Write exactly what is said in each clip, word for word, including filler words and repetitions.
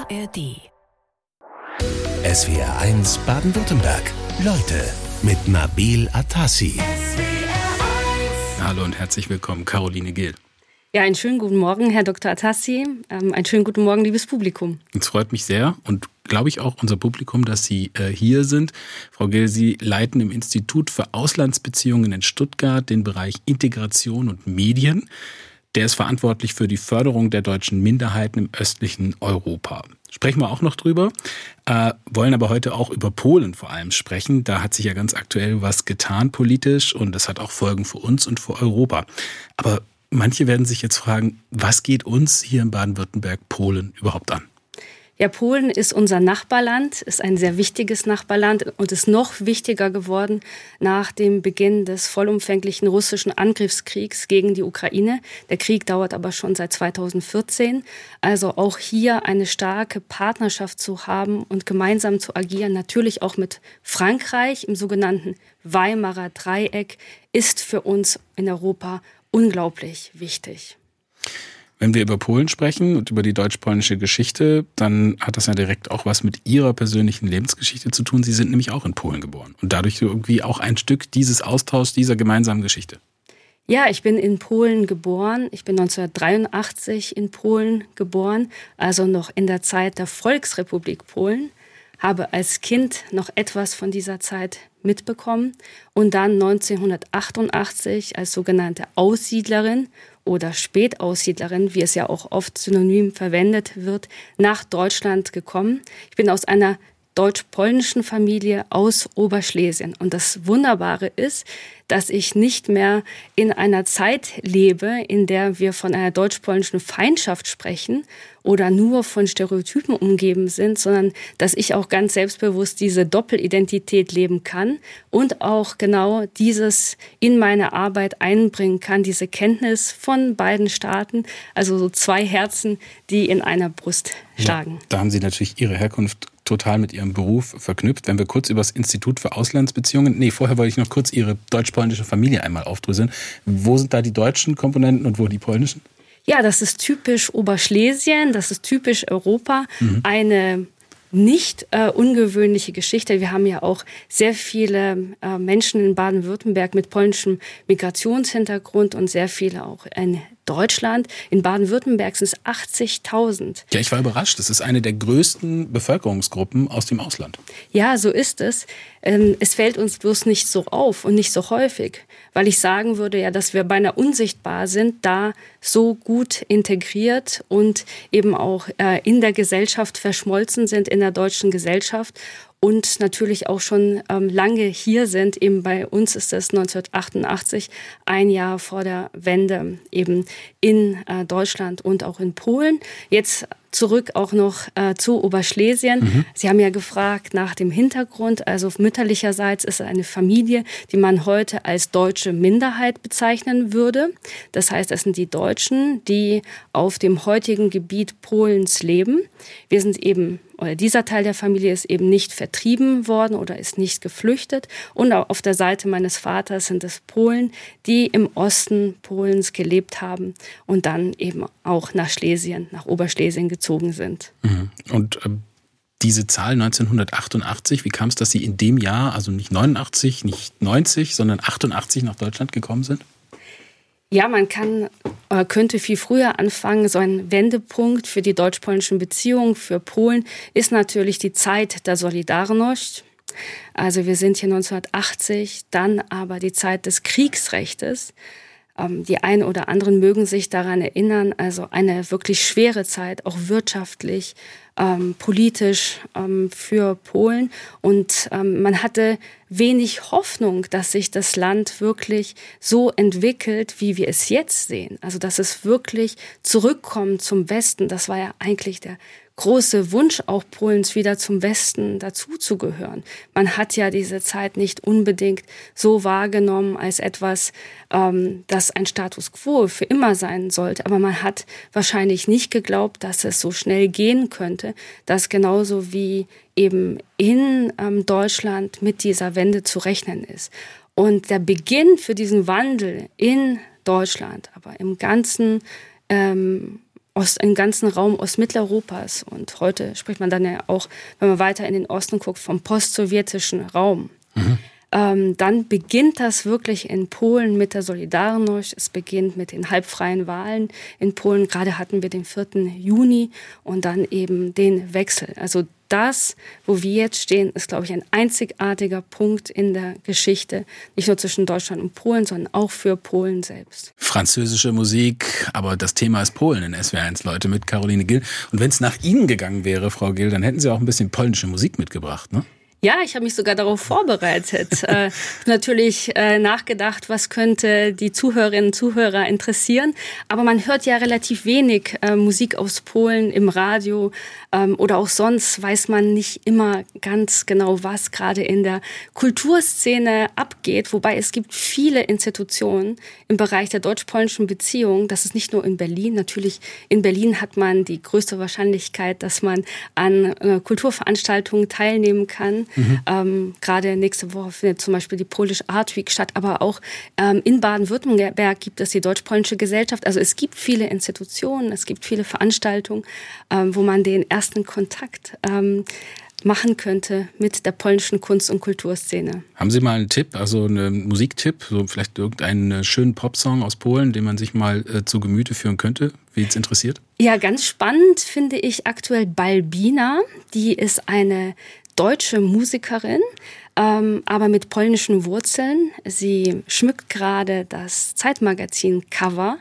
A R D. S W R eins Baden-Württemberg. Leute mit Nabil Atassi. Hallo und herzlich willkommen, Caroline Gehl. Ja, einen schönen guten Morgen, Herr Doktor Atassi. Ähm, einen schönen guten Morgen, liebes Publikum. Es freut mich sehr und glaube ich auch unser Publikum, dass Sie äh, hier sind. Frau Gehl, Sie leiten im Institut für Auslandsbeziehungen in Stuttgart den Bereich Integration und Medien. Der ist verantwortlich für die Förderung der deutschen Minderheiten im östlichen Europa. Sprechen wir auch noch drüber, äh, wollen aber heute auch über Polen vor allem sprechen. Da hat sich ja ganz aktuell was getan politisch und das hat auch Folgen für uns und für Europa. Aber manche werden sich jetzt fragen, was geht uns hier in Baden-Württemberg Polen überhaupt an? Ja, Polen ist unser Nachbarland, ist ein sehr wichtiges Nachbarland und ist noch wichtiger geworden nach dem Beginn des vollumfänglichen russischen Angriffskriegs gegen die Ukraine. Der Krieg dauert aber schon seit zweitausendvierzehn. Also auch hier eine starke Partnerschaft zu haben und gemeinsam zu agieren, natürlich auch mit Frankreich im sogenannten Weimarer Dreieck, ist für uns in Europa unglaublich wichtig. Wenn wir über Polen sprechen und über die deutsch-polnische Geschichte, dann hat das ja direkt auch was mit Ihrer persönlichen Lebensgeschichte zu tun. Sie sind nämlich auch in Polen geboren und dadurch irgendwie auch ein Stück dieses Austauschs, dieser gemeinsamen Geschichte. Ja, ich bin in Polen geboren. Ich bin neunzehnhundertdreiundachtzig in Polen geboren, also noch in der Zeit der Volksrepublik Polen. Habe als Kind noch etwas von dieser Zeit mitbekommen und dann neunzehnhundertachtundachtzig als sogenannte Aussiedlerin oder Spätaussiedlerin, wie es ja auch oft synonym verwendet wird, nach Deutschland gekommen. Ich bin aus einer deutsch-polnischen Familie aus Oberschlesien. Und das Wunderbare ist, dass ich nicht mehr in einer Zeit lebe, in der wir von einer deutsch-polnischen Feindschaft sprechen oder nur von Stereotypen umgeben sind, sondern dass ich auch ganz selbstbewusst diese Doppelidentität leben kann und auch genau dieses in meine Arbeit einbringen kann, diese Kenntnis von beiden Staaten, also so zwei Herzen, die in einer Brust schlagen. Ja, da haben Sie natürlich Ihre Herkunft total mit Ihrem Beruf verknüpft. Wenn wir kurz über das Institut für Auslandsbeziehungen, nee, vorher wollte ich noch kurz Ihre deutsch-polnische Familie einmal aufdröseln. Wo sind da die deutschen Komponenten und wo die polnischen? Ja, das ist typisch Oberschlesien, das ist typisch Europa. Mhm. Eine nicht äh, ungewöhnliche Geschichte. Wir haben ja auch sehr viele äh, Menschen in Baden-Württemberg mit polnischem Migrationshintergrund und sehr viele auch in Deutschland. In Baden-Württemberg sind es achtzigtausend. Ja, ich war überrascht. Das ist eine der größten Bevölkerungsgruppen aus dem Ausland. Ja, so ist es. Ähm, es fällt uns bloß nicht so auf und nicht so häufig, weil ich sagen würde, ja, dass wir beinahe unsichtbar sind, da so gut integriert und eben auch äh, in der Gesellschaft verschmolzen sind, in der deutschen Gesellschaft. Und natürlich auch schon ähm, lange hier sind. Eben bei uns ist das neunzehnhundertachtundachtzig, ein Jahr vor der Wende, eben in äh, Deutschland und auch in Polen. Jetzt zurück auch noch äh, zu Oberschlesien. Mhm. Sie haben ja gefragt nach dem Hintergrund. Also mütterlicherseits ist es eine Familie, die man heute als deutsche Minderheit bezeichnen würde. Das heißt, es sind die Deutschen, die auf dem heutigen Gebiet Polens leben. Wir sind eben, oder dieser Teil der Familie ist eben nicht vertrieben worden oder ist nicht geflüchtet. Und auf der Seite meines Vaters sind es Polen, die im Osten Polens gelebt haben und dann eben auch nach Schlesien, nach Oberschlesien gezogen sind. Und äh, diese Zahl neunzehnhundertachtundachtzig, wie kam es, dass Sie in dem Jahr, also nicht neunundachtzig, nicht neunzig, sondern achtundachtzig nach Deutschland gekommen sind? Ja, man kann, äh, könnte viel früher anfangen. So ein Wendepunkt für die deutsch-polnischen Beziehungen, für Polen, ist natürlich die Zeit der Solidarność. Also wir sind hier neunzehnhundertachtzig, dann aber die Zeit des Kriegsrechtes. Ähm, die einen oder anderen mögen sich daran erinnern, also eine wirklich schwere Zeit, auch wirtschaftlich, ähm, politisch ähm, für Polen. Und ähm, man hatte wenig Hoffnung, dass sich das Land wirklich so entwickelt, wie wir es jetzt sehen. Also dass es wirklich zurückkommt zum Westen. Das war ja eigentlich der große Wunsch auch Polens, wieder zum Westen dazuzugehören. Man hat ja diese Zeit nicht unbedingt so wahrgenommen als etwas, ähm, das ein Status quo für immer sein sollte. Aber man hat wahrscheinlich nicht geglaubt, dass es so schnell gehen könnte, dass genauso wie eben in ähm, Deutschland mit dieser Wende zu rechnen ist. Und der Beginn für diesen Wandel in Deutschland, aber im ganzen ähm, Ost, im ganzen Raum Ostmitteleuropas. Und heute spricht man dann ja auch, wenn man weiter in den Osten guckt, vom postsowjetischen Raum. Mhm. Ähm, dann beginnt das wirklich in Polen mit der Solidarność. Es beginnt mit den halbfreien Wahlen in Polen. Gerade hatten wir den vierten Juni und dann eben den Wechsel. Also das, wo wir jetzt stehen, ist, glaube ich, ein einzigartiger Punkt in der Geschichte. Nicht nur zwischen Deutschland und Polen, sondern auch für Polen selbst. Französische Musik, aber das Thema ist Polen in S W R eins, Leute, mit Caroline Gill. Und wenn es nach Ihnen gegangen wäre, Frau Gill, dann hätten Sie auch ein bisschen polnische Musik mitgebracht, ne? Ja, ich habe mich sogar darauf vorbereitet. äh, natürlich äh, nachgedacht, was könnte die Zuhörerinnen und Zuhörer interessieren. Aber man hört ja relativ wenig äh, Musik aus Polen im Radio ähm, oder auch sonst weiß man nicht immer ganz genau, was gerade in der Kulturszene abgeht. Wobei es gibt viele Institutionen im Bereich der deutsch-polnischen Beziehung. Das ist nicht nur in Berlin. Natürlich in Berlin hat man die größte Wahrscheinlichkeit, dass man an äh, Kulturveranstaltungen teilnehmen kann. Mhm. Ähm, gerade nächste Woche findet zum Beispiel die Polish Art Week statt, aber auch ähm, in Baden-Württemberg gibt es die Deutsch-Polnische Gesellschaft. Also es gibt viele Institutionen, es gibt viele Veranstaltungen, ähm, wo man den ersten Kontakt ähm, machen könnte mit der polnischen Kunst- und Kulturszene. Haben Sie mal einen Tipp, also einen Musiktipp, so vielleicht irgendeinen schönen Popsong aus Polen, den man sich mal äh, zu Gemüte führen könnte, wie es interessiert? Ja, ganz spannend finde ich aktuell Balbina. Die ist eine deutsche Musikerin, ähm, aber mit polnischen Wurzeln. Sie schmückt gerade das Zeitmagazin-Cover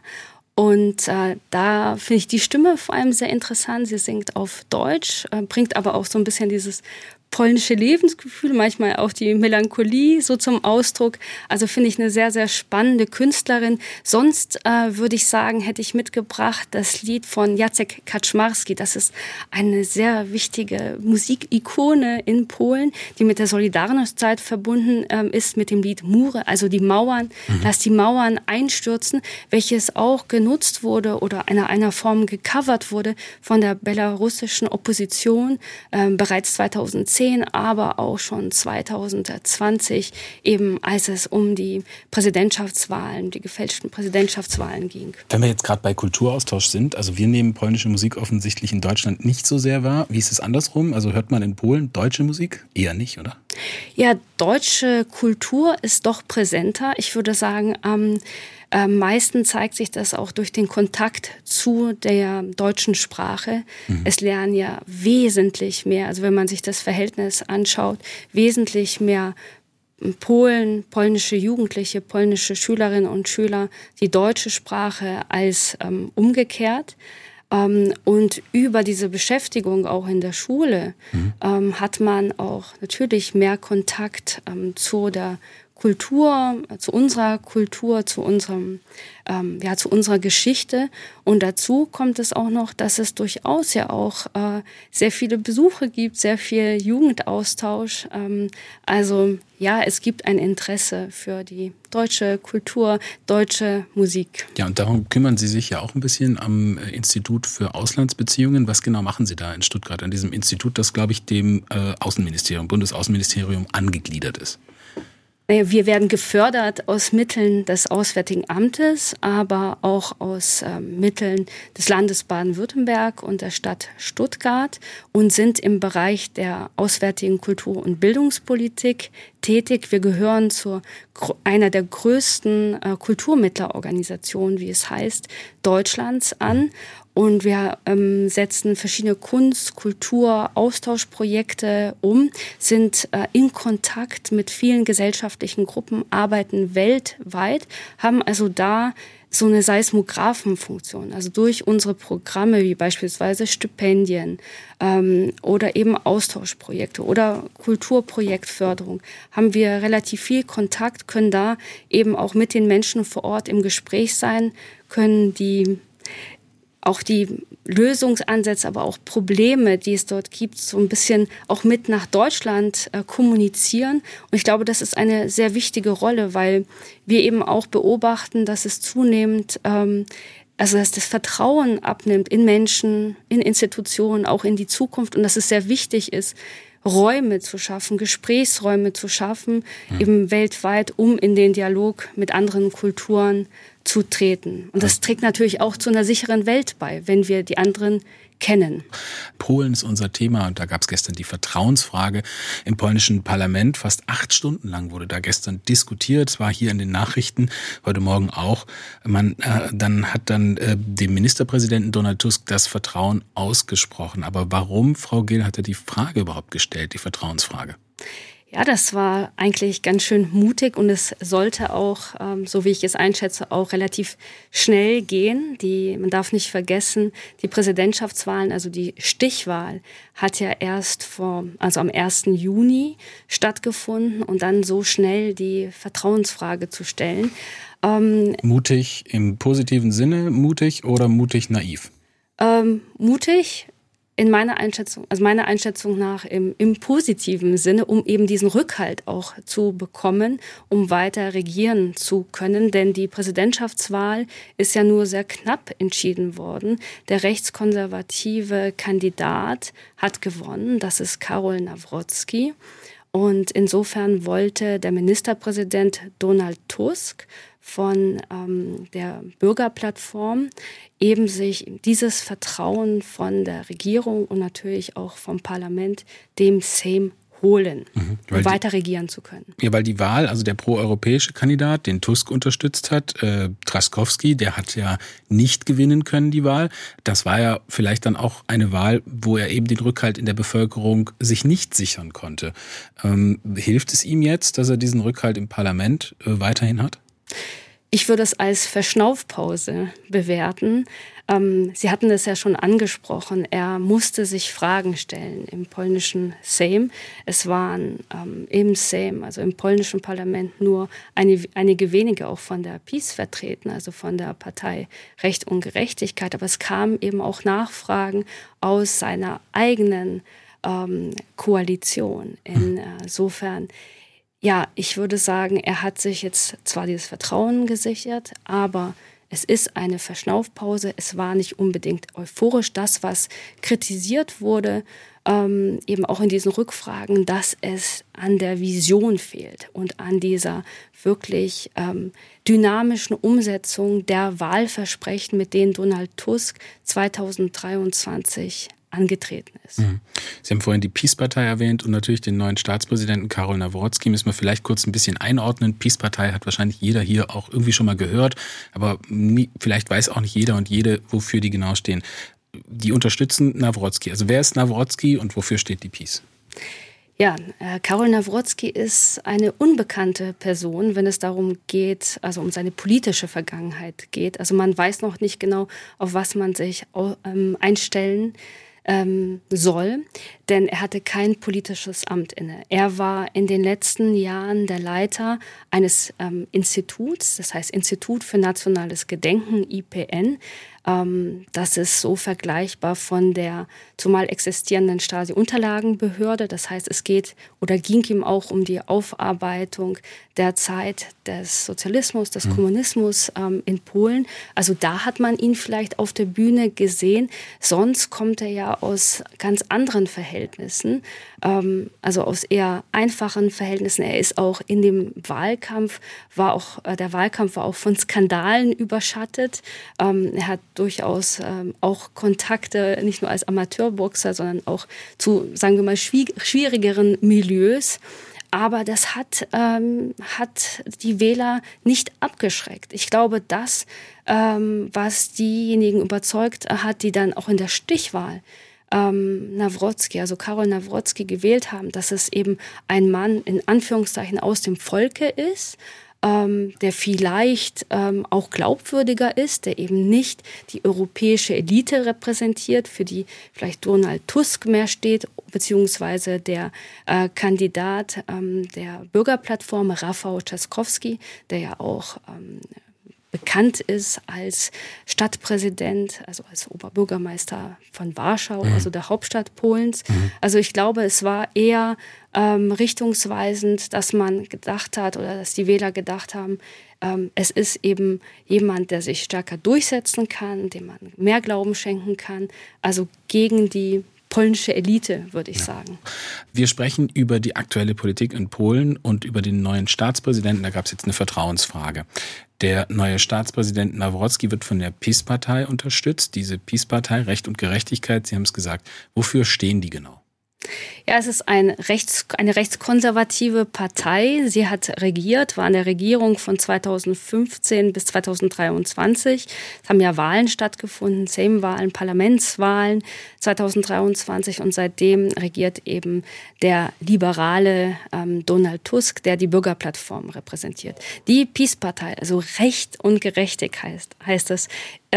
und äh, da finde ich die Stimme vor allem sehr interessant. Sie singt auf Deutsch, äh, bringt aber auch so ein bisschen dieses polnische Lebensgefühl, manchmal auch die Melancholie so zum Ausdruck. Also finde ich eine sehr, sehr spannende Künstlerin. Sonst äh, würde ich sagen, hätte ich mitgebracht das Lied von Jacek Kaczmarski. Das ist eine sehr wichtige Musikikone in Polen, die mit der Solidarność-Zeit verbunden ähm, ist, mit dem Lied Mury, also die Mauern, mhm. dass die Mauern einstürzen, welches auch genutzt wurde oder in einer Form gecovert wurde von der belarussischen Opposition äh, bereits zweitausendzehn, aber auch schon zweitausendzwanzig, eben als es um die Präsidentschaftswahlen, die gefälschten Präsidentschaftswahlen ging. Wenn wir jetzt gerade bei Kulturaustausch sind, also wir nehmen polnische Musik offensichtlich in Deutschland nicht so sehr wahr. Wie ist es andersrum? Also hört man in Polen deutsche Musik? Eher nicht, oder? Ja, deutsche Kultur ist doch präsenter. Ich würde sagen, am Am meisten zeigt sich das auch durch den Kontakt zu der deutschen Sprache. Mhm. Es lernen ja wesentlich mehr, also wenn man sich das Verhältnis anschaut, wesentlich mehr Polen, polnische Jugendliche, polnische Schülerinnen und Schüler die deutsche Sprache als ähm, umgekehrt. Ähm, und über diese Beschäftigung auch in der Schule mhm. ähm, hat man auch natürlich mehr Kontakt ähm, zu der Kultur, zu unserer Kultur, zu unserem, ähm, ja, zu unserer Geschichte. Und dazu kommt es auch noch, dass es durchaus ja auch äh, sehr viele Besuche gibt, sehr viel Jugendaustausch. Ähm, also ja, es gibt ein Interesse für die deutsche Kultur, deutsche Musik. Ja, und darum kümmern Sie sich ja auch ein bisschen am Institut für Auslandsbeziehungen. Was genau machen Sie da in Stuttgart an diesem Institut, das, glaube ich, dem äh, Außenministerium, Bundesaußenministerium angegliedert ist? Wir werden gefördert aus Mitteln des Auswärtigen Amtes, aber auch aus äh, Mitteln des Landes Baden-Württemberg und der Stadt Stuttgart und sind im Bereich der auswärtigen Kultur- und Bildungspolitik tätig. Wir gehören zu einer der größten äh, Kulturmittlerorganisationen, wie es heißt, Deutschlands an. Und wir ähm, setzen verschiedene Kunst-, Kultur-, Austauschprojekte um, sind äh, in Kontakt mit vielen gesellschaftlichen Gruppen, arbeiten weltweit, haben also da so eine Seismographenfunktion. Also durch unsere Programme wie beispielsweise Stipendien ähm, oder eben Austauschprojekte oder Kulturprojektförderung haben wir relativ viel Kontakt, können da eben auch mit den Menschen vor Ort im Gespräch sein, können die auch die Lösungsansätze, aber auch Probleme, die es dort gibt, so ein bisschen auch mit nach Deutschland äh, kommunizieren. Und ich glaube, das ist eine sehr wichtige Rolle, weil wir eben auch beobachten, dass es zunehmend, ähm, also dass das Vertrauen abnimmt in Menschen, in Institutionen, auch in die Zukunft und dass es sehr wichtig ist, Räume zu schaffen, Gesprächsräume zu schaffen, mhm. eben weltweit, um in den Dialog mit anderen Kulturen zu treten. Und das trägt natürlich auch zu einer sicheren Welt bei, wenn wir die anderen kennen. Polen ist unser Thema und da gab es gestern die Vertrauensfrage im polnischen Parlament. Fast acht Stunden lang wurde da gestern diskutiert. Es war hier in den Nachrichten, heute Morgen auch. Man, äh, dann hat dann äh, dem Ministerpräsidenten Donald Tusk das Vertrauen ausgesprochen. Aber warum, Frau Gill, hat er die Frage überhaupt gestellt, die Vertrauensfrage? Ja, das war eigentlich ganz schön mutig und es sollte auch, ähm, so wie ich es einschätze, auch relativ schnell gehen. Die, man darf nicht vergessen, die Präsidentschaftswahlen, also die Stichwahl, hat ja erst vor, also am ersten Juni stattgefunden und dann so schnell die Vertrauensfrage zu stellen. Ähm, mutig im positiven Sinne, mutig oder mutig naiv? Ähm, mutig. In meiner Einschätzung, also meiner Einschätzung nach im, im positiven Sinne, um eben diesen Rückhalt auch zu bekommen, um weiter regieren zu können. Denn die Präsidentschaftswahl ist ja nur sehr knapp entschieden worden. Der rechtskonservative Kandidat hat gewonnen, das ist Karol Nawrocki. Und insofern wollte der Ministerpräsident Donald Tusk von ähm, der Bürgerplattform eben sich dieses Vertrauen von der Regierung und natürlich auch vom Parlament, dem Sejm, holen, mhm, um weiter die, regieren zu können. Ja, weil die Wahl, also der proeuropäische Kandidat, den Tusk unterstützt hat, äh, Trzaskowski, der hat ja nicht gewinnen können, die Wahl. Das war ja vielleicht dann auch eine Wahl, wo er eben den Rückhalt in der Bevölkerung sich nicht sichern konnte. Ähm, hilft es ihm jetzt, dass er diesen Rückhalt im Parlament äh, weiterhin hat? Ich würde es als Verschnaufpause bewerten. Ähm, Sie hatten es ja schon angesprochen. Er musste sich Fragen stellen im polnischen Sejm. Es waren ähm, im Sejm, also im polnischen Parlament, nur eine, einige wenige auch von der PiS vertreten, also von der Partei Recht und Gerechtigkeit. Aber es kamen eben auch Nachfragen aus seiner eigenen ähm, Koalition. Insofern, ja, ich würde sagen, er hat sich jetzt zwar dieses Vertrauen gesichert, aber es ist eine Verschnaufpause. Es war nicht unbedingt euphorisch. Das, was kritisiert wurde, ähm, eben auch in diesen Rückfragen, dass es an der Vision fehlt und an dieser wirklich ähm, dynamischen Umsetzung der Wahlversprechen, mit denen Donald Tusk zweitausenddreiundzwanzig angetreten ist. Mhm. Sie haben vorhin die PiS-Partei erwähnt und natürlich den neuen Staatspräsidenten Karol Nawrocki. Müssen wir vielleicht kurz ein bisschen einordnen. PiS-Partei hat wahrscheinlich jeder hier auch irgendwie schon mal gehört, aber nie, vielleicht weiß auch nicht jeder und jede, wofür die genau stehen. Die unterstützen Nawrocki. Also wer ist Nawrocki und wofür steht die PiS? Ja, äh, Karol Nawrocki ist eine unbekannte Person, wenn es darum geht, also um seine politische Vergangenheit geht. Also man weiß noch nicht genau, auf was man sich ähm, einstellen ähm, soll, denn er hatte kein politisches Amt inne. Er war in den letzten Jahren der Leiter eines ähm, Instituts, das heißt Institut für nationales Gedenken, I P N. Ähm, das ist so vergleichbar von der zumal existierenden Stasi-Unterlagenbehörde. Das heißt, es geht oder ging ihm auch um die Aufarbeitung der Zeit des Sozialismus, des mhm. Kommunismus ähm, in Polen. Also da hat man ihn vielleicht auf der Bühne gesehen. Sonst kommt er ja aus ganz anderen Verhältnissen, ähm, also aus eher einfachen Verhältnissen. Er ist auch in dem Wahlkampf, war auch, äh, der Wahlkampf war auch von Skandalen überschattet. Ähm, er hat durchaus ähm, auch Kontakte, nicht nur als Amateurboxer, sondern auch zu, sagen wir mal, schwierigeren Milieus. Aber das hat, ähm, hat die Wähler nicht abgeschreckt. Ich glaube, das, ähm, was diejenigen überzeugt hat, die dann auch in der Stichwahl ähm, Nawrocki, also Karol Nawrocki gewählt haben, dass es eben ein Mann in Anführungszeichen aus dem Volke ist, ähm, der vielleicht ähm, auch glaubwürdiger ist, der eben nicht die europäische Elite repräsentiert, für die vielleicht Donald Tusk mehr steht, beziehungsweise der äh, Kandidat ähm, der Bürgerplattform, Rafał Trzaskowski, der ja auch ähm, bekannt ist als Stadtpräsident, also als Oberbürgermeister von Warschau, mhm. also der Hauptstadt Polens. Mhm. Also ich glaube, es war eher ähm, richtungsweisend, dass man gedacht hat oder dass die Wähler gedacht haben, ähm, es ist eben jemand, der sich stärker durchsetzen kann, dem man mehr Glauben schenken kann, also gegen die polnische Elite, würde ich ja. sagen. Wir sprechen über die aktuelle Politik in Polen und über den neuen Staatspräsidenten. Da gab es jetzt eine Vertrauensfrage. Der neue Staatspräsident Nawrocki wird von der PiS-Partei unterstützt. Diese PiS-Partei, Recht und Gerechtigkeit, Sie haben es gesagt. Wofür stehen die genau? Ja, es ist ein rechts, eine rechtskonservative Partei. Sie hat regiert, war in der Regierung von zweitausendfünfzehn bis zweitausenddreiundzwanzig. Es haben ja Wahlen stattgefunden, Sejmwahlen, Parlamentswahlen zweitausenddreiundzwanzig und seitdem regiert eben der liberale ähm, Donald Tusk, der die Bürgerplattform repräsentiert. Die PiS-Partei, also Recht und Gerechtigkeit heißt, heißt es,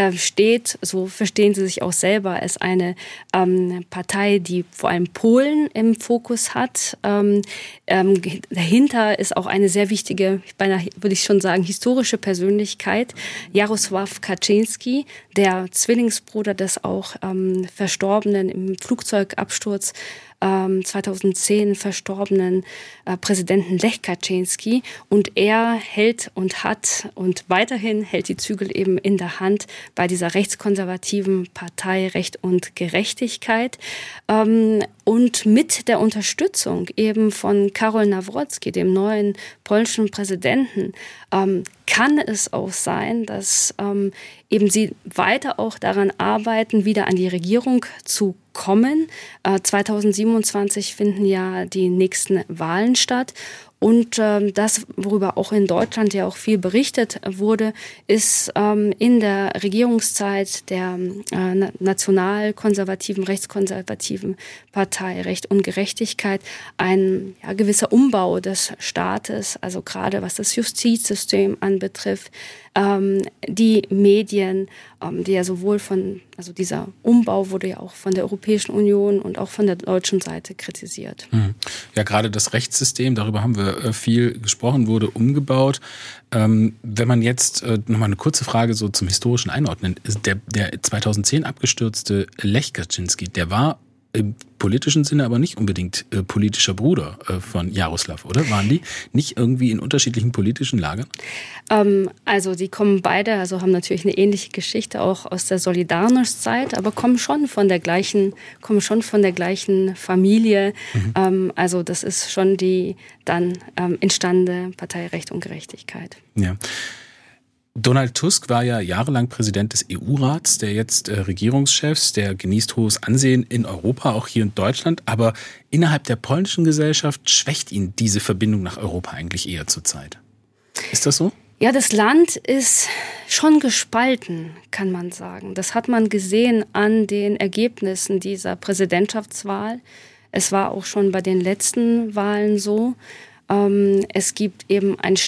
steht, so verstehen sie sich auch selber, als eine ähm, Partei, die vor allem Polen im Fokus hat. Ähm, ähm, dahinter ist auch eine sehr wichtige, beinahe würde ich schon sagen, historische Persönlichkeit, Jarosław Kaczyński, der Zwillingsbruder des auch ähm, Verstorbenen im Flugzeugabsturz ähm, zweitausendzehn verstorbenen äh, Präsidenten Lech Kaczyński. Und er hält und hat und weiterhin hält die Zügel eben in der Hand bei dieser rechtskonservativen Partei Recht und Gerechtigkeit. Ähm, und mit der Unterstützung eben von Karol Nawrocki, dem neuen polnischen Präsidenten, ähm, kann es auch sein, dass ähm, eben sie weiter auch daran arbeiten, wieder an die Regierung zu kommen. Äh, zweitausendsiebenundzwanzig finden ja die nächsten Wahlen statt. Und ähm, das, worüber auch in Deutschland ja auch viel berichtet wurde, ist ähm, in der Regierungszeit der äh, nationalkonservativen, rechtskonservativen Partei Recht und Gerechtigkeit ein ja, gewisser Umbau des Staates, also gerade was das Justizsystem anbetrifft, ähm, die Medien, ähm, die ja sowohl von, also dieser Umbau wurde ja auch von der Europäischen Union und auch von der deutschen Seite kritisiert. Ja, gerade das Rechtssystem, darüber haben wir viel gesprochen, wurde umgebaut. Ähm, wenn man jetzt äh, nochmal eine kurze Frage so zum historischen Einordnen, ist der, der zweitausendzehn abgestürzte Lech Kaczyński, der war im politischen Sinne aber nicht unbedingt äh, politischer Bruder äh, von Jaroslaw, oder? Waren die nicht irgendwie in unterschiedlichen politischen Lagern? Ähm, also die kommen beide, also haben natürlich eine ähnliche Geschichte auch aus der Solidarność-Zeit, aber kommen schon von der gleichen, kommen schon von der gleichen Familie. Mhm. Ähm, also das ist schon die dann ähm, entstandene Partei Recht und Gerechtigkeit. Ja. Donald Tusk war ja jahrelang Präsident des E U-Rats, der jetzt äh, Regierungschefs, der genießt hohes Ansehen in Europa, auch hier in Deutschland. Aber innerhalb der polnischen Gesellschaft schwächt ihn diese Verbindung nach Europa eigentlich eher zurzeit. Ist das so? Ja, das Land ist schon gespalten, kann man sagen. Das hat man gesehen an den Ergebnissen dieser Präsidentschaftswahl. Es war auch schon bei den letzten Wahlen so. Ähm, es gibt eben ein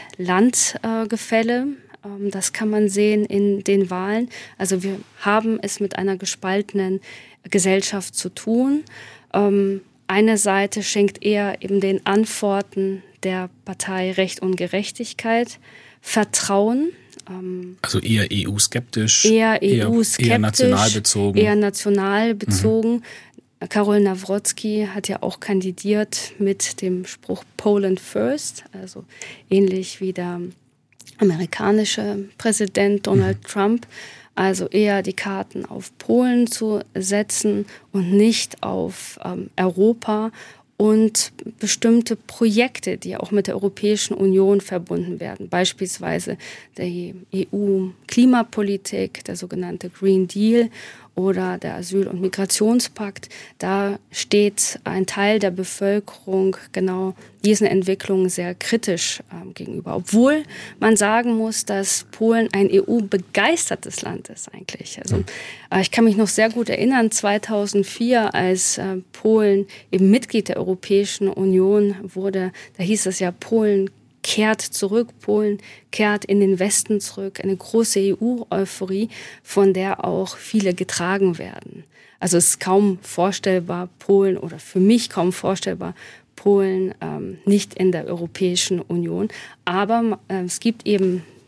Stadt-Land-Gefälle. Das kann man sehen in den Wahlen. Also wir haben es mit einer gespaltenen Gesellschaft zu tun. Ähm, eine Seite schenkt eher eben den Antworten der Partei Recht und Gerechtigkeit Vertrauen. Ähm, also eher E U-skeptisch, eher E U-skeptisch, eher nationalbezogen. Eher nationalbezogen. Mhm. Karol Nawrocki hat ja auch kandidiert mit dem Spruch Poland First, also ähnlich wie der amerikanische Präsident Donald mhm. Trump, also eher die Karten auf Polen zu setzen und nicht auf ähm, Europa und bestimmte Projekte, die auch mit der Europäischen Union verbunden werden, beispielsweise der E U-Klimapolitik, der sogenannte Green Deal oder der Asyl- und Migrationspakt. Da steht ein Teil der Bevölkerung genau diesen Entwicklungen sehr kritisch äh, gegenüber. Obwohl man sagen muss, dass Polen ein E U-begeistertes Land ist eigentlich. Also äh, ich kann mich noch sehr gut erinnern, zweitausendvier, als äh, Polen eben Mitglied der Europäischen Union wurde, da hieß es ja, Polen kehrt zurück, Polen kehrt in den Westen zurück, eine große E U-Euphorie, von der auch viele getragen werden. Also es ist kaum vorstellbar, Polen, oder für mich kaum vorstellbar, Polen ähm, nicht in der Europäischen Union. Aber äh, es gibt eben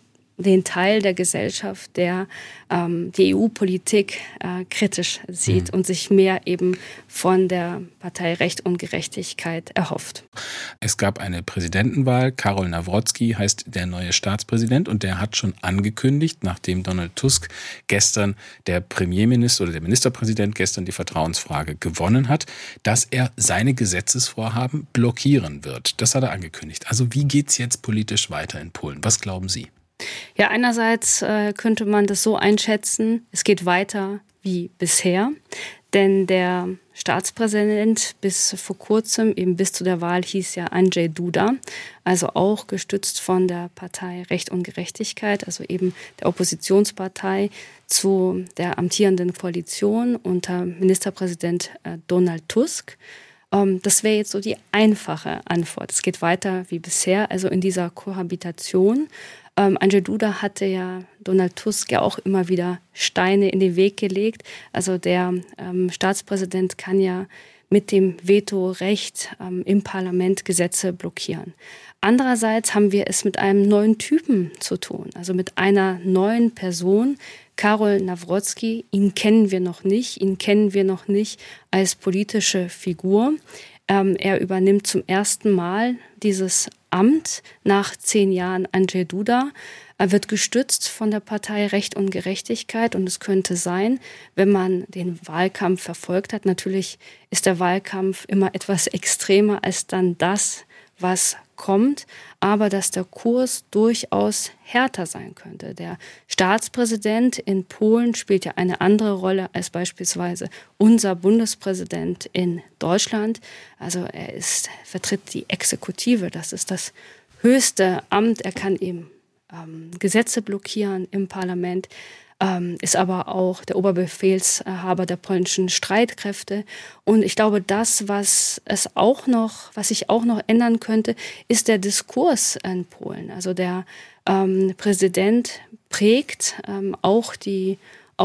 den Teil der Gesellschaft, der ähm, die E U-Politik äh, kritisch sieht mhm. und sich mehr eben von der Partei Recht und Gerechtigkeit erhofft. Es gab eine Präsidentenwahl. Karol Nawrocki heißt der neue Staatspräsident und der hat schon angekündigt, nachdem Donald Tusk gestern der Premierminister oder der Ministerpräsident gestern die Vertrauensfrage gewonnen hat, dass er seine Gesetzesvorhaben blockieren wird. Das hat er angekündigt. Also wie geht's jetzt politisch weiter in Polen? Was glauben Sie? Ja, einerseits äh, könnte man das so einschätzen, es geht weiter wie bisher, denn der Staatspräsident bis vor kurzem, eben bis zu der Wahl, hieß ja Andrzej Duda, also auch gestützt von der Partei Recht und Gerechtigkeit, also eben der Oppositionspartei zu der amtierenden Koalition unter Ministerpräsident äh, Donald Tusk. Ähm, das wäre jetzt so die einfache Antwort. Es geht weiter wie bisher, also in dieser Kohabitation. Ähm, Andrzej Duda hatte ja Donald Tusk ja auch immer wieder Steine in den Weg gelegt. Also der ähm, Staatspräsident kann ja mit dem Vetorecht ähm, im Parlament Gesetze blockieren. Andererseits haben wir es mit einem neuen Typen zu tun, also mit einer neuen Person, Karol Nawrocki. Ihn kennen wir noch nicht, ihn kennen wir noch nicht als politische Figur. Ähm, er übernimmt zum ersten Mal dieses Amt nach zehn Jahren Andrzej Duda. Er wird gestützt von der Partei Recht und Gerechtigkeit und es könnte sein, wenn man den Wahlkampf verfolgt hat, natürlich ist der Wahlkampf immer etwas extremer als dann das, was kommt, aber dass der Kurs durchaus härter sein könnte. Der Staatspräsident in Polen spielt ja eine andere Rolle als beispielsweise unser Bundespräsident in Deutschland. Also er ist, vertritt die Exekutive, das ist das höchste Amt. Er kann eben ähm, Gesetze blockieren im Parlament. Ähm, ist aber auch der Oberbefehlshaber der polnischen Streitkräfte. Und ich glaube, das, was es auch noch, was sich auch noch ändern könnte, ist der Diskurs in Polen. Also der ähm, Präsident prägt ähm, auch die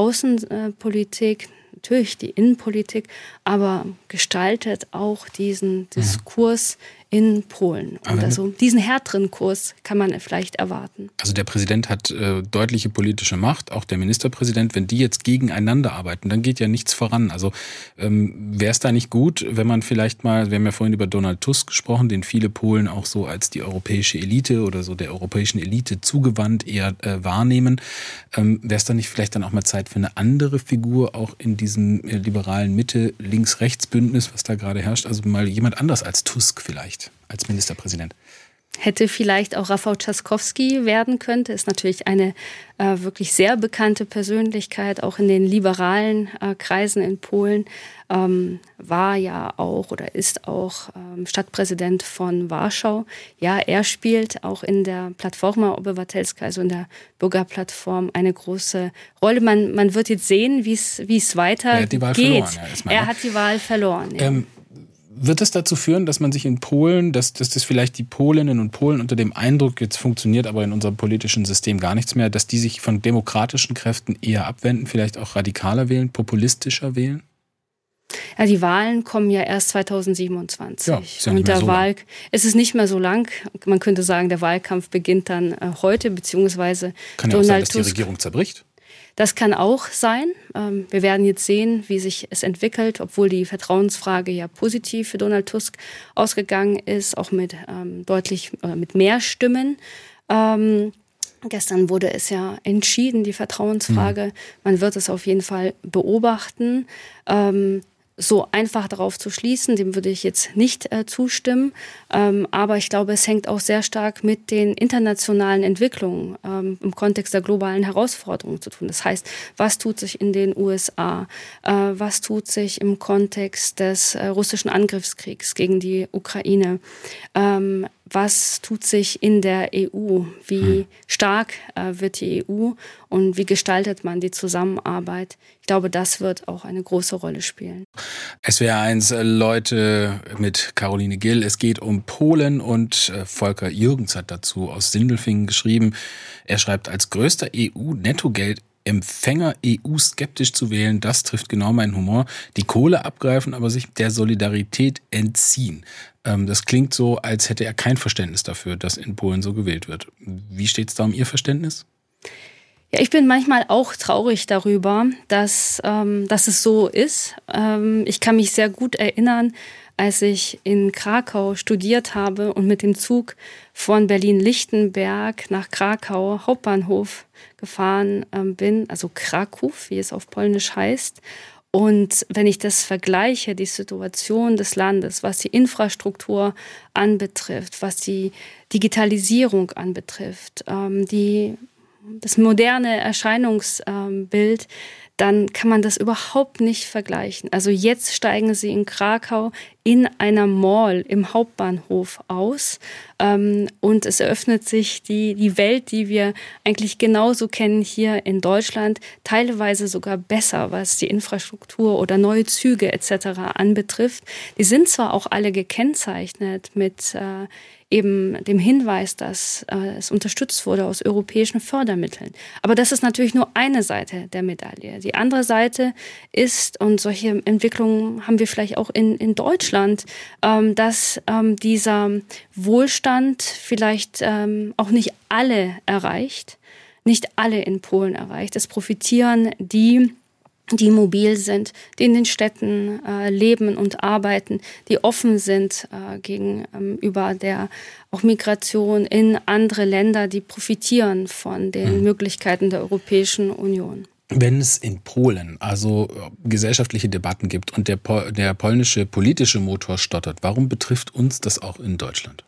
Außenpolitik, natürlich die Innenpolitik, aber gestaltet auch diesen Diskurs in Polen. Und also diesen härteren Kurs kann man vielleicht erwarten. Also der Präsident hat äh, deutliche politische Macht, auch der Ministerpräsident. Wenn die jetzt gegeneinander arbeiten, dann geht ja nichts voran. Also ähm, wäre es da nicht gut, wenn man vielleicht mal, wir haben ja vorhin über Donald Tusk gesprochen, den viele Polen auch so als die europäische Elite oder so der europäischen Elite zugewandt eher äh, wahrnehmen. Ähm, wäre es da nicht vielleicht dann auch mal Zeit für eine andere Figur, auch in diesem äh, liberalen Mitte-Links-Rechts-Bündnis, was da gerade herrscht? Also mal jemand anders als Tusk vielleicht als Ministerpräsident. Hätte vielleicht auch Rafał Trzaskowski werden könnte, ist natürlich eine äh, wirklich sehr bekannte Persönlichkeit, auch in den liberalen äh, Kreisen in Polen, ähm, war ja auch oder ist auch ähm, Stadtpräsident von Warschau. Ja, er spielt auch in der Platforma Obywatelska, also in der Bürgerplattform, eine große Rolle. Man, man wird jetzt sehen, wie es wie es weitergeht. Er hat die Wahl verloren. Ja, erstmal, ne? Er hat die Wahl verloren, ja. Ähm, Wird es dazu führen, dass man sich in Polen, dass, dass das vielleicht die Polinnen und Polen unter dem Eindruck, jetzt funktioniert aber in unserem politischen System gar nichts mehr, dass die sich von demokratischen Kräften eher abwenden, vielleicht auch radikaler wählen, populistischer wählen? Ja, die Wahlen kommen ja erst zweitausendsiebenundzwanzig. Ja, ist ja nicht und mehr der so Wahl, lang. Es ist nicht mehr so lang. Man könnte sagen, der Wahlkampf beginnt dann äh, heute, beziehungsweise Kann ja Donald auch sein, dass die Tusk. Regierung zerbricht. Das kann auch sein. Wir werden jetzt sehen, wie sich es entwickelt, obwohl die Vertrauensfrage ja positiv für Donald Tusk ausgegangen ist, auch mit ähm, deutlich äh, mit mehr Stimmen. Ähm, gestern wurde es ja entschieden, die Vertrauensfrage. Mhm. Man wird es auf jeden Fall beobachten. Ähm, So einfach darauf zu schließen, dem würde ich jetzt nicht äh, zustimmen. Ähm, aber ich glaube, es hängt auch sehr stark mit den internationalen Entwicklungen ähm, im Kontext der globalen Herausforderungen zu tun. Das heißt, was tut sich in den U S A? Äh, was tut sich im Kontext des äh, russischen Angriffskriegs gegen die Ukraine? Ähm, was tut sich in der E U? Wie stark äh, wird die E U und wie gestaltet man die Zusammenarbeit? Ich glaube, das wird auch eine große Rolle spielen. S W R eins, Leute mit Caroline Gill. Es geht um Polen und Volker Jürgens hat dazu aus Sindelfingen geschrieben. Er schreibt, als größter E U-Nettogeld Empfänger E U-skeptisch zu wählen, das trifft genau meinen Humor. Die Kohle abgreifen, aber sich der Solidarität entziehen. Ähm, das klingt so, als hätte er kein Verständnis dafür, dass in Polen so gewählt wird. Wie steht es da um Ihr Verständnis? Ja, ich bin manchmal auch traurig darüber, dass, ähm, dass es so ist. Ähm, ich kann mich sehr gut erinnern, als ich in Krakau studiert habe und mit dem Zug von Berlin-Lichtenberg nach Krakau Hauptbahnhof gefahren ähm, bin, also Kraków, wie es auf Polnisch heißt. Und wenn ich das vergleiche, die Situation des Landes, was die Infrastruktur anbetrifft, was die Digitalisierung anbetrifft, ähm, die das moderne Erscheinungsbild, dann kann man das überhaupt nicht vergleichen. Also jetzt steigen sie in Krakau in einer Mall im Hauptbahnhof aus ähm, und es eröffnet sich die, die Welt, die wir eigentlich genauso kennen hier in Deutschland, teilweise sogar besser, was die Infrastruktur oder neue Züge et cetera anbetrifft. Die sind zwar auch alle gekennzeichnet mit äh, eben dem Hinweis, dass äh, es unterstützt wurde aus europäischen Fördermitteln. Aber das ist natürlich nur eine Seite der Medaille. Die andere Seite ist, und solche Entwicklungen haben wir vielleicht auch in, in Deutschland, ähm, dass ähm, dieser Wohlstand vielleicht ähm, auch nicht alle erreicht, nicht alle in Polen erreicht. Es profitieren die, die mobil sind, die in den Städten äh, leben und arbeiten, die offen sind äh, gegenüber ähm, der auch Migration in andere Länder, die profitieren von den mhm. Möglichkeiten der Europäischen Union. Wenn es in Polen also gesellschaftliche Debatten gibt und der, Pol- der polnische politische Motor stottert, warum betrifft uns das auch in Deutschland?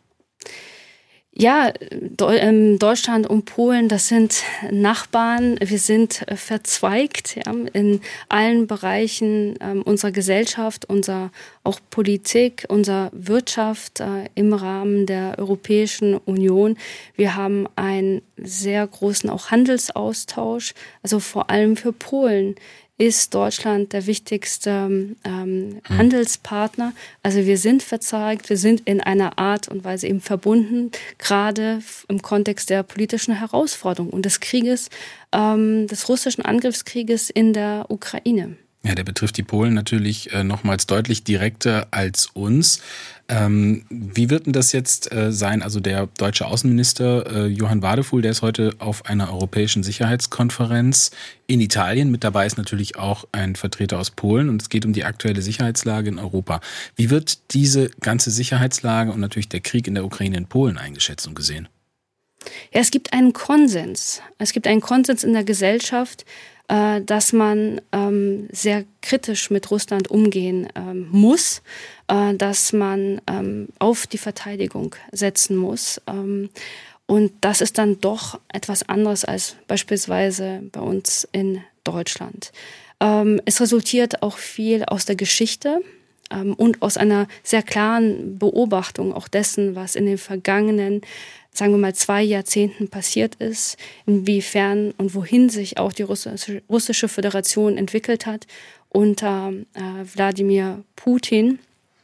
Ja, Deutschland und Polen, das sind Nachbarn. Wir sind verzweigt ja, in allen Bereichen unserer Gesellschaft, unserer auch Politik, unserer Wirtschaft äh, im Rahmen der Europäischen Union. Wir haben einen sehr großen auch Handelsaustausch, also vor allem für Polen ist Deutschland der wichtigste ähm, Handelspartner. Also wir sind verzweigt, wir sind in einer Art und Weise eben verbunden, gerade im Kontext der politischen Herausforderung und des Krieges, ähm, des russischen Angriffskrieges in der Ukraine. Ja, der betrifft die Polen natürlich äh, nochmals deutlich direkter als uns. Ähm, wie wird denn das jetzt äh, sein? Also der deutsche Außenminister äh, Johann Wadefuhl, der ist heute auf einer europäischen Sicherheitskonferenz in Italien. Mit dabei ist natürlich auch ein Vertreter aus Polen und es geht um die aktuelle Sicherheitslage in Europa. Wie wird diese ganze Sicherheitslage und natürlich der Krieg in der Ukraine in Polen eingeschätzt und gesehen? Ja, es gibt einen Konsens. Es gibt einen Konsens in der Gesellschaft, dass man ähm, sehr kritisch mit Russland umgehen ähm, muss, äh, dass man ähm, auf die Verteidigung setzen muss. Ähm, und das ist dann doch etwas anderes als beispielsweise bei uns in Deutschland. Ähm, es resultiert auch viel aus der Geschichte ähm, und aus einer sehr klaren Beobachtung auch dessen, was in den vergangenen sagen wir mal, zwei Jahrzehnten passiert ist, inwiefern und wohin sich auch die russische, russische Föderation entwickelt hat unter äh, Wladimir Putin.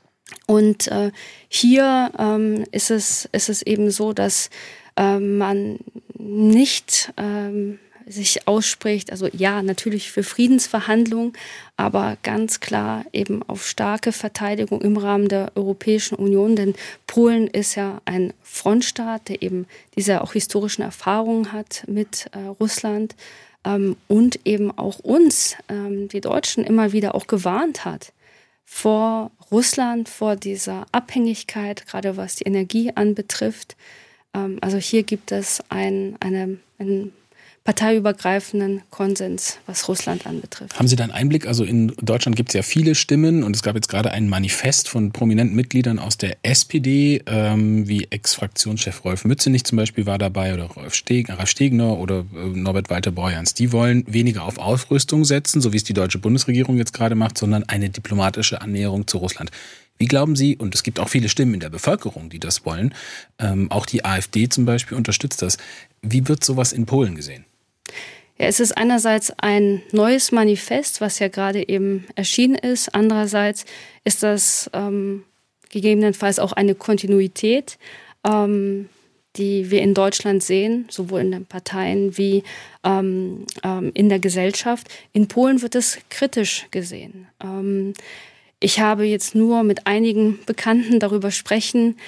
Und äh, hier ähm, ist es, ist es eben so, dass äh, man nicht ähm, sich ausspricht, also ja, natürlich für Friedensverhandlungen, aber ganz klar eben auf starke Verteidigung im Rahmen der Europäischen Union, denn Polen ist ja ein Frontstaat, der eben diese auch historischen Erfahrungen hat mit äh, Russland ähm, und eben auch uns, ähm, die Deutschen, immer wieder auch gewarnt hat vor Russland, vor dieser Abhängigkeit, gerade was die Energie anbetrifft. Ähm, also hier gibt es ein, eine, ein parteiübergreifenden Konsens, was Russland anbetrifft. Haben Sie da einen Einblick? Also in Deutschland gibt es ja viele Stimmen und es gab jetzt gerade ein Manifest von prominenten Mitgliedern aus der S P D, ähm, wie Ex-Fraktionschef Rolf Mützenich zum Beispiel war dabei oder Ralf Stegner oder äh, Norbert Walter-Borjans. Die wollen weniger auf Aufrüstung setzen, so wie es die deutsche Bundesregierung jetzt gerade macht, sondern eine diplomatische Annäherung zu Russland. Wie glauben Sie, und es gibt auch viele Stimmen in der Bevölkerung, die das wollen, ähm, auch die AfD zum Beispiel unterstützt das. Wie wird sowas in Polen gesehen? Ja, es ist einerseits ein neues Manifest, was ja gerade eben erschienen ist. Andererseits ist das ähm, gegebenenfalls auch eine Kontinuität, ähm, die wir in Deutschland sehen, sowohl in den Parteien wie ähm, ähm, in der Gesellschaft. In Polen wird es kritisch gesehen. Ähm, ich habe jetzt nur mit einigen Bekannten darüber sprechen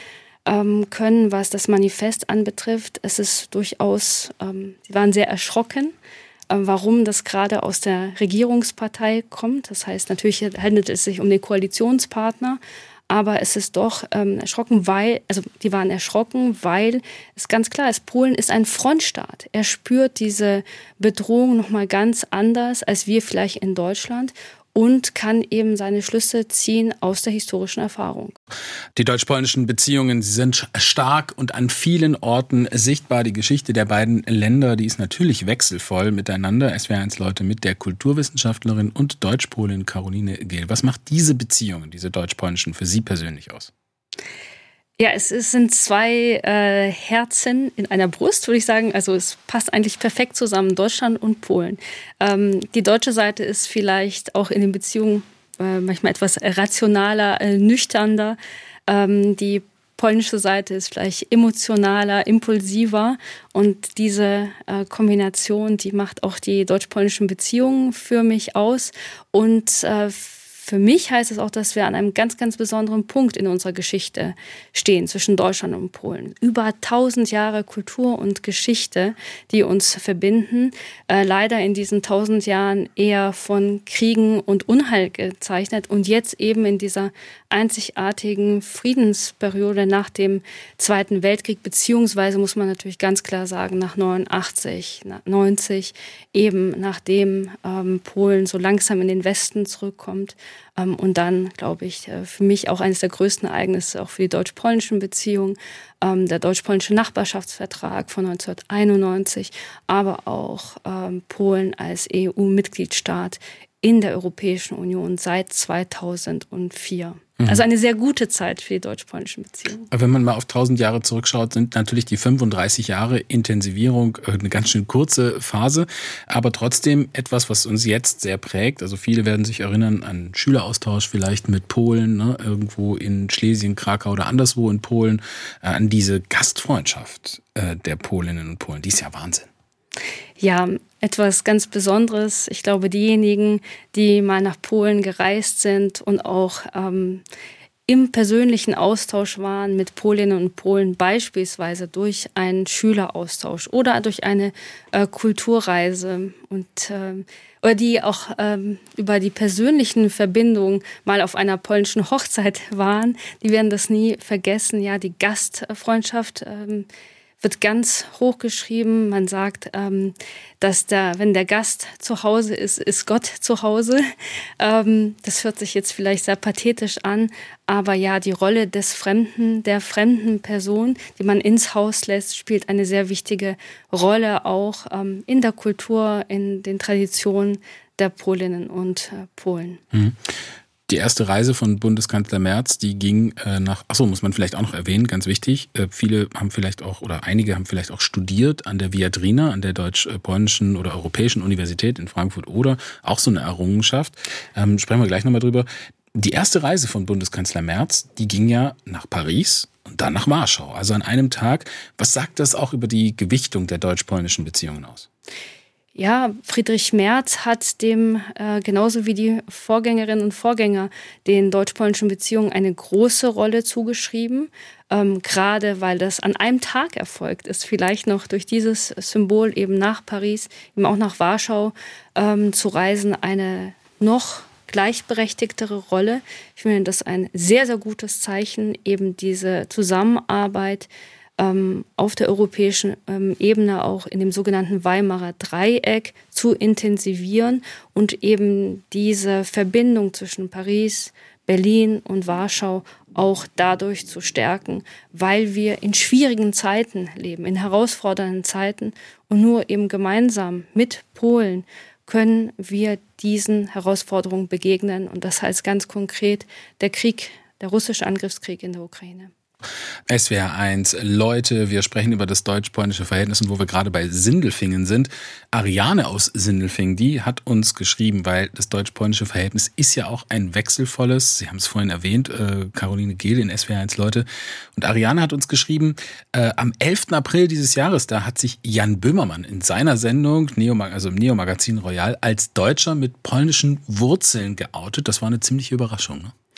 ähm, können, was das Manifest anbetrifft. Es ist durchaus, ähm, sie waren sehr erschrocken, äh, warum das gerade aus der Regierungspartei kommt. Das heißt, natürlich handelt es sich um den Koalitionspartner, aber es ist doch ähm, erschrocken, weil, also die waren erschrocken, weil es ganz klar ist, Polen ist ein Frontstaat. Er spürt diese Bedrohung nochmal ganz anders als wir vielleicht in Deutschland und kann eben seine Schlüsse ziehen aus der historischen Erfahrung. Die deutsch-polnischen Beziehungen, sie sind stark und an vielen Orten sichtbar. Die Geschichte der beiden Länder, die ist natürlich wechselvoll miteinander. S W R eins Leute mit der Kulturwissenschaftlerin und Deutschpolin Caroline Gehl. Was macht diese Beziehungen, diese deutsch-polnischen, für Sie persönlich aus? Ja, es, es sind zwei äh, Herzen in einer Brust, würde ich sagen. Also es passt eigentlich perfekt zusammen, Deutschland und Polen. Ähm, die deutsche Seite ist vielleicht auch in den Beziehungen äh, manchmal etwas rationaler, äh, nüchterner. Ähm, die polnische Seite ist vielleicht emotionaler, impulsiver. Und diese äh, Kombination, die macht auch die deutsch-polnischen Beziehungen für mich aus. Und äh, Für mich heißt es auch, dass wir an einem ganz, ganz besonderen Punkt in unserer Geschichte stehen zwischen Deutschland und Polen. Über tausend Jahre Kultur und Geschichte, die uns verbinden. Äh, leider in diesen tausend Jahren eher von Kriegen und Unheil gezeichnet und jetzt eben in dieser einzigartigen Friedensperiode nach dem Zweiten Weltkrieg, beziehungsweise muss man natürlich ganz klar sagen, nach neunundachtzig, neunzig, eben nachdem ähm, Polen so langsam in den Westen zurückkommt. Ähm, und dann, glaube ich, äh, für mich auch eines der größten Ereignisse, auch für die deutsch-polnischen Beziehungen, ähm, der deutsch-polnische Nachbarschaftsvertrag von neunzehnhunderteinundneunzig, aber auch ähm, Polen als E U-Mitgliedstaat in der Europäischen Union seit zweitausendvier. Also eine sehr gute Zeit für die deutsch-polnischen Beziehungen. Aber wenn man mal auf tausend Jahre zurückschaut, sind natürlich die fünfunddreißig Jahre Intensivierung eine ganz schön kurze Phase, aber trotzdem etwas, was uns jetzt sehr prägt. Also viele werden sich erinnern an Schüleraustausch vielleicht mit Polen, ne, irgendwo in Schlesien, Krakau oder anderswo in Polen, äh, an diese Gastfreundschaft äh, der Polinnen und Polen. Die ist ja Wahnsinn. Ja, etwas ganz Besonderes. Ich glaube, diejenigen, die mal nach Polen gereist sind und auch ähm, im persönlichen Austausch waren mit Polinnen und Polen, beispielsweise durch einen Schüleraustausch oder durch eine äh, Kulturreise und äh, oder die auch ähm, über die persönlichen Verbindungen mal auf einer polnischen Hochzeit waren, die werden das nie vergessen. Ja, die Gastfreundschaft ähm, wird ganz hoch geschrieben. Man sagt, ähm, dass der, wenn der Gast zu Hause ist, ist Gott zu Hause. Ähm, das hört sich jetzt vielleicht sehr pathetisch an, aber ja, die Rolle des Fremden, der fremden Person, die man ins Haus lässt, spielt eine sehr wichtige Rolle auch ähm, in der Kultur, in den Traditionen der Polinnen und äh, Polen. Mhm. Die erste Reise von Bundeskanzler Merz, die ging äh, nach, achso, muss man vielleicht auch noch erwähnen, ganz wichtig, äh, viele haben vielleicht auch, oder einige haben vielleicht auch studiert an der Viadrina, an der deutsch-polnischen oder europäischen Universität in Frankfurt oder auch so eine Errungenschaft. Ähm, sprechen wir gleich nochmal drüber. Die erste Reise von Bundeskanzler Merz, die ging ja nach Paris und dann nach Warschau, also an einem Tag. Was sagt das auch über die Gewichtung der deutsch-polnischen Beziehungen aus? Ja, Friedrich Merz hat dem, äh, genauso wie die Vorgängerinnen und Vorgänger, den deutsch-polnischen Beziehungen eine große Rolle zugeschrieben. Ähm, gerade weil das an einem Tag erfolgt ist, vielleicht noch durch dieses Symbol eben nach Paris, eben auch nach Warschau ähm, zu reisen, eine noch gleichberechtigtere Rolle. Ich finde das ein sehr, sehr gutes Zeichen, eben diese Zusammenarbeit auf der europäischen Ebene auch in dem sogenannten Weimarer Dreieck zu intensivieren und eben diese Verbindung zwischen Paris, Berlin und Warschau auch dadurch zu stärken, weil wir in schwierigen Zeiten leben, in herausfordernden Zeiten und nur eben gemeinsam mit Polen können wir diesen Herausforderungen begegnen und das heißt ganz konkret der Krieg, der russische Angriffskrieg in der Ukraine. S W R eins Leute, wir sprechen über das deutsch-polnische Verhältnis und wo wir gerade bei Sindelfingen sind. Ariane aus Sindelfingen, die hat uns geschrieben, weil das deutsch-polnische Verhältnis ist ja auch ein wechselvolles, Sie haben es vorhin erwähnt, äh, Caroline Gehl in S W R eins Leute. Und Ariane hat uns geschrieben, äh, am elften April dieses Jahres, da hat sich Jan Böhmermann in seiner Sendung, Neo, also im Neo-Magazin Royal, als Deutscher mit polnischen Wurzeln geoutet. Das war eine ziemliche Überraschung, ne?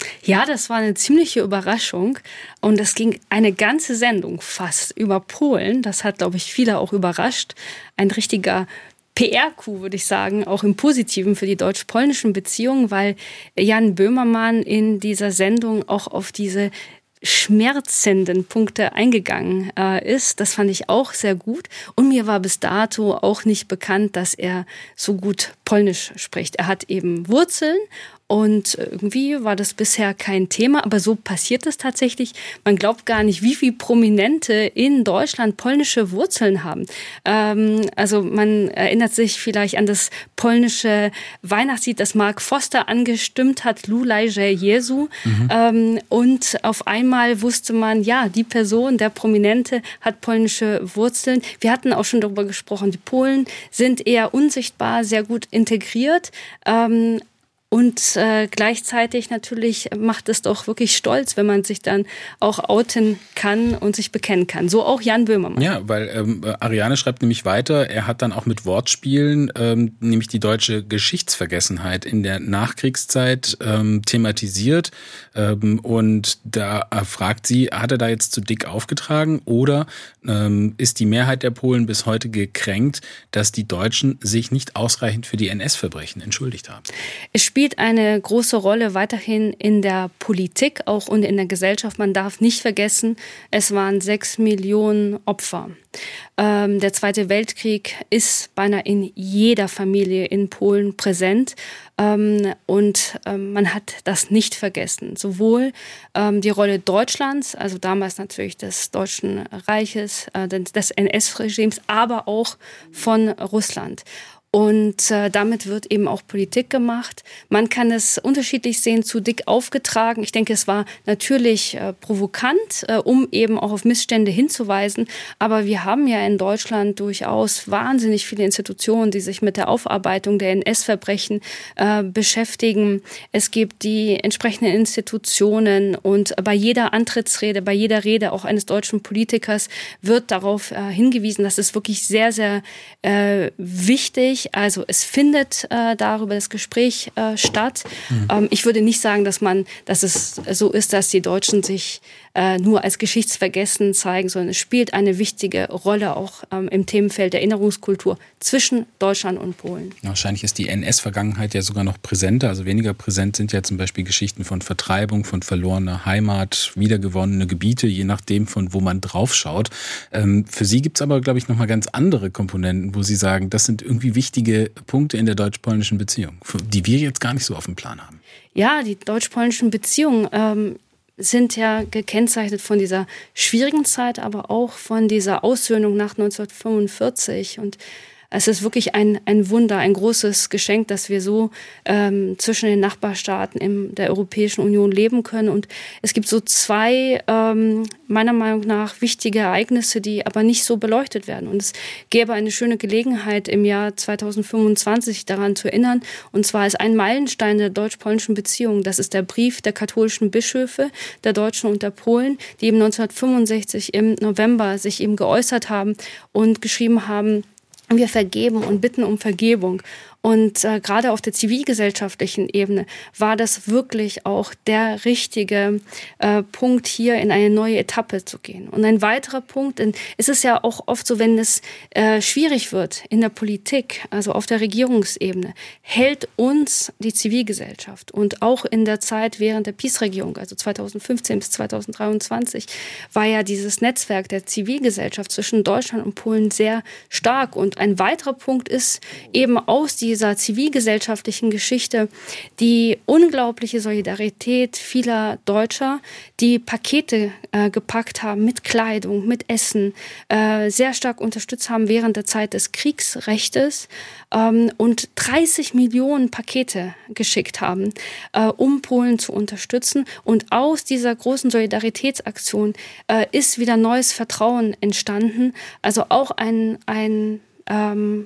Ja, das war eine ziemliche Überraschung und es ging eine ganze Sendung fast über Polen. Das hat, glaube ich, viele auch überrascht. Ein richtiger P R-Coup, würde ich sagen, auch im Positiven für die deutsch-polnischen Beziehungen, weil Jan Böhmermann in dieser Sendung auch auf diese schmerzenden Punkte eingegangen äh, ist. Das fand ich auch sehr gut. Und mir war bis dato auch nicht bekannt, dass er so gut Polnisch spricht. Er hat eben Wurzeln und irgendwie war das bisher kein Thema, aber so passiert es tatsächlich. Man glaubt gar nicht, wie viele Prominente in Deutschland polnische Wurzeln haben. Ähm, also man erinnert sich vielleicht an das polnische Weihnachtslied, das Mark Foster angestimmt hat, Lulajże Jezu. Mhm. Ähm, und auf einmal wusste man, ja, die Person, der Prominente, hat polnische Wurzeln. Wir hatten auch schon darüber gesprochen, die Polen sind eher unsichtbar, sehr gut integriert. Ähm, Und äh, gleichzeitig natürlich macht es doch wirklich stolz, wenn man sich dann auch outen kann und sich bekennen kann. So auch Jan Böhmermann. Ja, weil ähm, Ariane schreibt nämlich weiter, er hat dann auch mit Wortspielen ähm, nämlich die deutsche Geschichtsvergessenheit in der Nachkriegszeit ähm, thematisiert. Ähm, und da fragt sie, hat er da jetzt zu dick aufgetragen oder ähm, ist die Mehrheit der Polen bis heute gekränkt, dass die Deutschen sich nicht ausreichend für die N S-Verbrechen entschuldigt haben? Es spielt eine große Rolle weiterhin in der Politik, auch und in der Gesellschaft. Man darf nicht vergessen, es waren sechs Millionen Opfer. Ähm, der Zweite Weltkrieg ist beinahe in jeder Familie in Polen präsent. Ähm, und ähm, man hat das nicht vergessen. Sowohl ähm, die Rolle Deutschlands, also damals natürlich des Deutschen Reiches, äh, des N S-Regimes, aber auch von Russland. Und äh, damit wird eben auch Politik gemacht. Man kann es unterschiedlich sehen, zu dick aufgetragen. Ich denke, es war natürlich äh, provokant, äh, um eben auch auf Missstände hinzuweisen. Aber wir haben ja in Deutschland durchaus wahnsinnig viele Institutionen, die sich mit der Aufarbeitung der N S-Verbrechen äh, beschäftigen. Es gibt die entsprechenden Institutionen und bei jeder Antrittsrede, bei jeder Rede auch eines deutschen Politikers wird darauf äh, hingewiesen, dass es wirklich sehr, sehr äh, wichtig. Also es findet äh, darüber das Gespräch äh, statt. Mhm. Ähm, ich würde nicht sagen, dass man, dass es so ist, dass die Deutschen sich äh, nur als geschichtsvergessen zeigen, sondern es spielt eine wichtige Rolle auch ähm, im Themenfeld der Erinnerungskultur zwischen Deutschland und Polen. Wahrscheinlich ist die N S-Vergangenheit ja sogar noch präsenter. Also weniger präsent sind ja zum Beispiel Geschichten von Vertreibung, von verlorener Heimat, wiedergewonnene Gebiete, je nachdem, von wo man draufschaut. Ähm, für Sie gibt es aber, glaube ich, nochmal ganz andere Komponenten, wo Sie sagen, das sind irgendwie wichtige Punkte in der deutsch-polnischen Beziehung, die wir jetzt gar nicht so auf dem Plan haben. Ja, die deutsch-polnischen Beziehungen ähm, sind ja gekennzeichnet von dieser schwierigen Zeit, aber auch von dieser Aussöhnung nach neunzehnhundertfünfundvierzig. Und es ist wirklich ein, ein Wunder, ein großes Geschenk, dass wir so ähm, zwischen den Nachbarstaaten in der Europäischen Union leben können. Und es gibt so zwei, ähm, meiner Meinung nach, wichtige Ereignisse, die aber nicht so beleuchtet werden. Und es gäbe eine schöne Gelegenheit, im Jahr zweitausendfünfundzwanzig daran zu erinnern. Und zwar ist ein Meilenstein der deutsch-polnischen Beziehung. Das ist der Brief der katholischen Bischöfe, der Deutschen und der Polen, die eben neunzehnhundertfünfundsechzig im November sich eben geäußert haben und geschrieben haben, wir vergeben und bitten um Vergebung. Und äh, gerade auf der zivilgesellschaftlichen Ebene war das wirklich auch der richtige äh, Punkt, hier in eine neue Etappe zu gehen. Und ein weiterer Punkt, denn es ist ja auch oft so, wenn es äh, schwierig wird in der Politik, also auf der Regierungsebene, hält uns die Zivilgesellschaft. Und auch in der Zeit während der PiS-Regierung, also zweitausendfünfzehn bis zweitausenddreiundzwanzig, war ja dieses Netzwerk der Zivilgesellschaft zwischen Deutschland und Polen sehr stark. Und ein weiterer Punkt ist eben aus dieser dieser zivilgesellschaftlichen Geschichte die unglaubliche Solidarität vieler Deutscher, die Pakete äh, gepackt haben mit Kleidung, mit Essen, äh, sehr stark unterstützt haben während der Zeit des Kriegsrechtes ähm, und dreißig Millionen Pakete geschickt haben, äh, um Polen zu unterstützen. Und aus dieser großen Solidaritätsaktion äh, ist wieder neues Vertrauen entstanden. Also auch ein, ein ähm,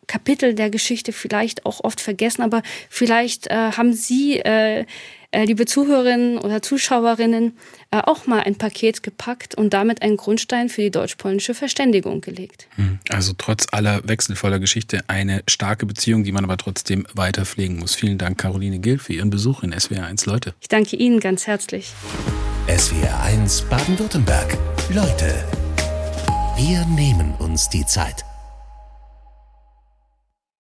Kapitel der Geschichte vielleicht auch oft vergessen, aber vielleicht äh, haben Sie, äh, äh, liebe Zuhörerinnen oder Zuschauerinnen, äh, auch mal ein Paket gepackt und damit einen Grundstein für die deutsch-polnische Verständigung gelegt. Also trotz aller wechselvoller Geschichte eine starke Beziehung, die man aber trotzdem weiter pflegen muss. Vielen Dank, Caroline Gill, für Ihren Besuch in S W R eins Leute. Ich danke Ihnen ganz herzlich. S W R eins Baden-Württemberg. Leute, wir nehmen uns die Zeit.